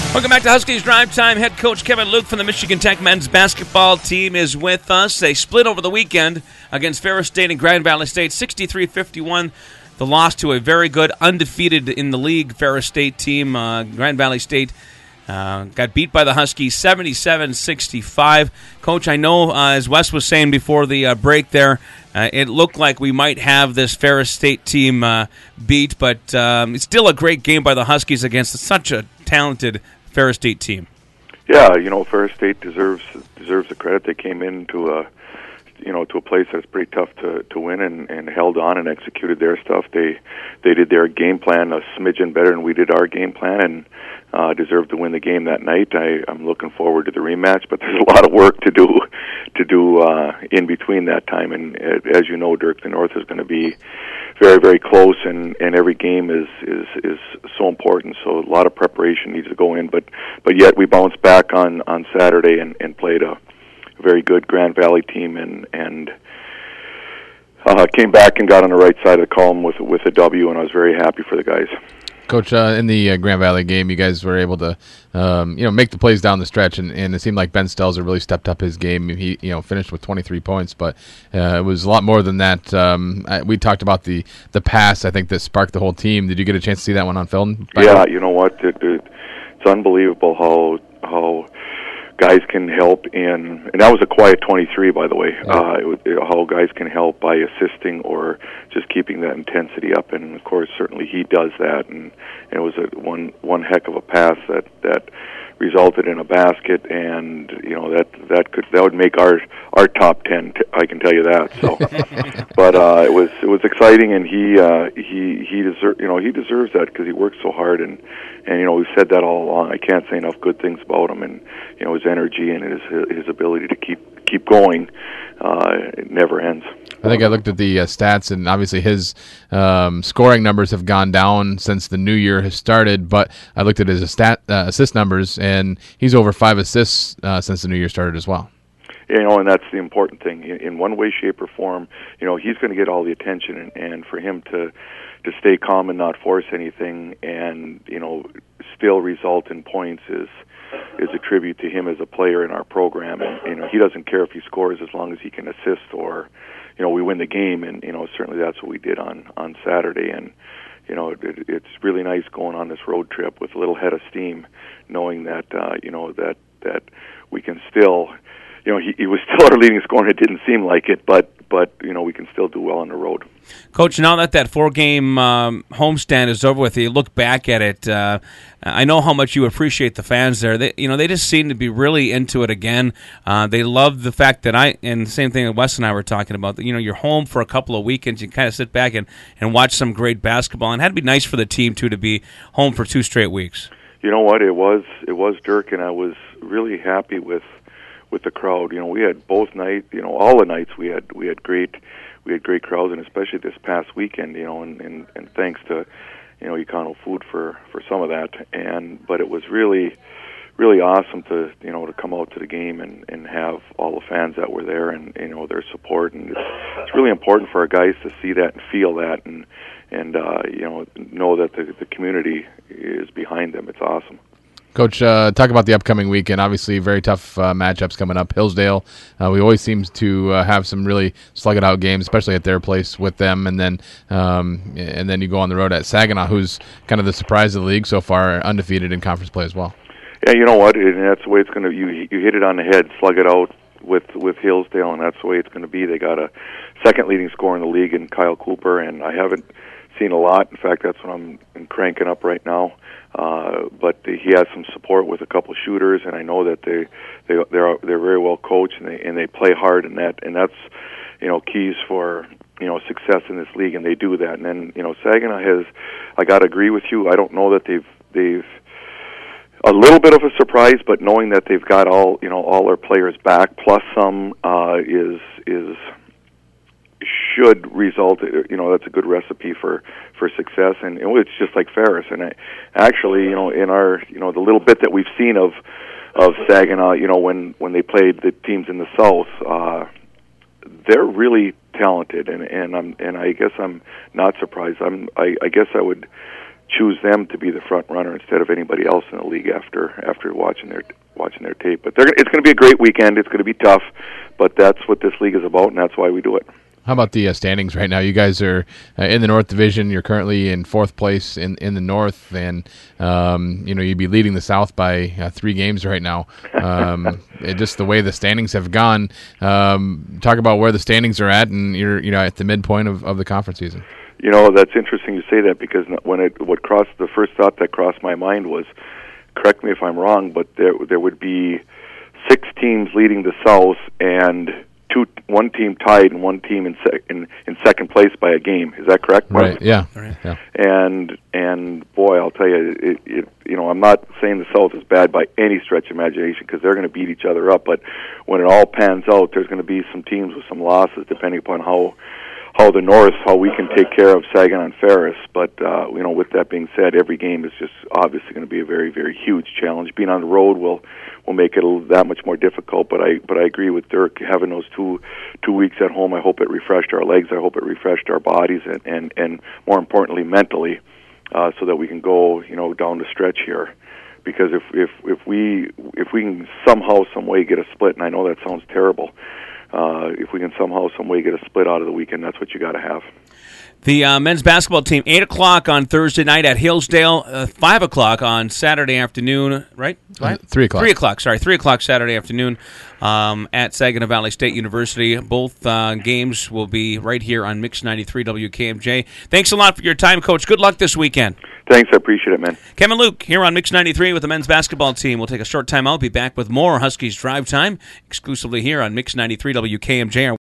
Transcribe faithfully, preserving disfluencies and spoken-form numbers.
Welcome back to Huskies Drive Time. Head coach Kevin Luke from the Michigan Tech men's basketball team is with us. They split over the weekend against Ferris State and Grand Valley State, sixty-three fifty-one. The loss to a very good, undefeated in the league Ferris State team. Uh, Grand Valley State uh, got beat by the Huskies seventy-seven sixty-five. Coach, I know, uh, as Wes was saying before the uh, break there, uh, it looked like we might have this Ferris State team uh, beat, but um, it's still a great game by the Huskies against such a talented Ferris State team. Yeah, you know, Ferris State deserves deserves the credit. They came into a, you know, to a place that's pretty tough to, to win and, and held on and executed their stuff. They they did their game plan a smidgen better than we did our game plan, and uh, deserved to win the game that night. I, I'm looking forward to the rematch, but there's a lot of work to do to do uh, in between that time. And uh, as you know, Dirk, the North is going to be very, very close, and, and every game is, is, is so important. So a lot of preparation needs to go in. But but yet we bounced back on, on Saturday and, and played a very good Grand Valley team, and and uh, came back and got on the right side of the column with with a W, and I was very happy for the guys. Coach, uh, in the uh, Grand Valley game, you guys were able to, um, you know, make the plays down the stretch, and, and it seemed like Ben Stelzer really stepped up his game. He, you know, finished with twenty-three points, but uh, it was a lot more than that. Um, I, we talked about the, the pass, I think, that sparked the whole team. Did you get a chance to see that one on film? Yeah, you know what? It, it, it's unbelievable how how guys can help in, and that was a quiet twenty-three, by the way. Yeah. Uh, it was, it, how guys can help by assisting or just keeping that intensity up, and of course, certainly he does that. And, and it was a one one heck of a pass that that resulted in a basket, and you know that that could that would make our our top ten. T- I can tell you that. So, but uh, it was it was exciting, and he uh, he he deserve you know he deserves that because he works so hard, and and you know we've said that all along. I can't say enough good things about him, and you know his energy and his his ability to keep keep going. Uh, it never ends. I think I looked at the uh, stats, and obviously his um, scoring numbers have gone down since the new year has started, but I looked at his stat, uh, assist numbers, and he's over five assists uh, since the new year started as well. You know, and that's the important thing. In, in one way, shape, or form, you know, he's going to get all the attention, and, and for him to to stay calm and not force anything and, you know, still result in points is is a tribute to him as a player in our program. And, you know, he doesn't care if he scores as long as he can assist or, you know, we win the game. And, you know, certainly that's what we did on, on Saturday. And, you know, it, it's really nice going on this road trip with a little head of steam, knowing that, uh, you know, that, that we can still, you know, he, he was still our leading scorer, and it didn't seem like it, but, but you know, we can still do well on the road. Coach, now that that four-game um, homestand is over with, you look back at it, uh, I know how much you appreciate the fans there. They, you know, they just seem to be really into it again. Uh, they love the fact that I, and the same thing that Wes and I were talking about, that, you know, you're home for a couple of weekends, you kind of sit back and, and watch some great basketball, and it had to be nice for the team, too, to be home for two straight weeks. You know what, it was, it was, Dirk, and I was really happy with with the crowd. You know, we had both nights, you know, all the nights we had we had great we had great crowds, and especially this past weekend, you know, and, and, and thanks to, you know, Econo Food for, for some of that. And but it was really really awesome to, you know, to come out to the game and, and have all the fans that were there and, you know, their support. And it's, it's really important for our guys to see that and feel that and and uh, you know, know that the the community is behind them. It's awesome. Coach, uh, talk about the upcoming weekend. Obviously, very tough uh, matchups coming up. Hillsdale, uh, we always seem to uh, have some really slug-it-out games, especially at their place with them. And then um, and then you go on the road at Saginaw, who's kind of the surprise of the league so far, undefeated in conference play as well. Yeah, you know what? And that's the way it's going to. You you hit it on the head. Slug it out with with Hillsdale, and that's the way it's going to be. They got a second leading scorer in the league in Kyle Cooper, and I haven't seen a lot. In fact, that's what I'm cranking up right now. Uh, but he has some support with a couple shooters, and I know that they they they're they're very well coached, and they and they play hard, and that and that's you know keys for you know success in this league, and they do that. And then you know Saginaw has, I got to agree with you. I don't know that they've they've a little bit of a surprise, but knowing that they've got all you know all their players back plus some uh, is is. should result, you know, that's a good recipe for, for success, and it's just like Ferris. And I, actually, you know, in our, you know, the little bit that we've seen of, of Saginaw, you know, when, when they played the teams in the South, uh, they're really talented, and, and I'm, and I guess I'm not surprised. I'm, I, I guess I would choose them to be the front runner instead of anybody else in the league after after watching their watching their tape. But they're, it's going to be a great weekend. It's going to be tough, but that's what this league is about, and that's why we do it. How about the uh, standings right now? You guys are uh, in the North Division. You're currently in fourth place in, in the North, and um, you know you'd be leading the South by uh, three games right now. Um, it, just the way the standings have gone. Um, talk about where the standings are at, and you're you know at the midpoint of, of the conference season. You know, that's interesting you say that, because when it what crossed the first thought that crossed my mind was, correct me if I'm wrong, but there there would be six teams leading the South and two one team tied and one team in sec, in, in second place by a game. Is that correct, Mark? Right. Yeah. Right. Yeah. And and boy, I'll tell you, it, it you know I'm not saying the South is bad by any stretch of imagination, because they're going to beat each other up. But when it all pans out, there's going to be some teams with some losses, depending upon how. how the North, how we can take care of Saginaw and Ferris. But, uh, you know, with that being said, every game is just obviously going to be a very, very huge challenge. Being on the road will will make it a, that much more difficult. But I but I agree with Dirk, having those two two weeks at home. I hope it refreshed our legs. I hope it refreshed our bodies, and, and, and more importantly, mentally, uh, so that we can go, you know, down the stretch here. Because if, if, if we if we can somehow, some way get a split, and I know that sounds terrible, Uh, if we can somehow, some way get a split out of the weekend, that's what you got to have. The uh, men's basketball team, eight o'clock on Thursday night at Hillsdale, uh, five o'clock on Saturday afternoon, right? Uh, three o'clock. three o'clock, sorry, three o'clock Saturday afternoon um, at Saginaw Valley State University. Both uh, games will be right here on Mix ninety-three W K M J. Thanks a lot for your time, Coach. Good luck this weekend. Thanks, I appreciate it, man. Kevin Luke here on Mix ninety-three with the men's basketball team. We'll take a short time out, be back with more Huskies Drive Time, exclusively here on Mix ninety-three W K M J.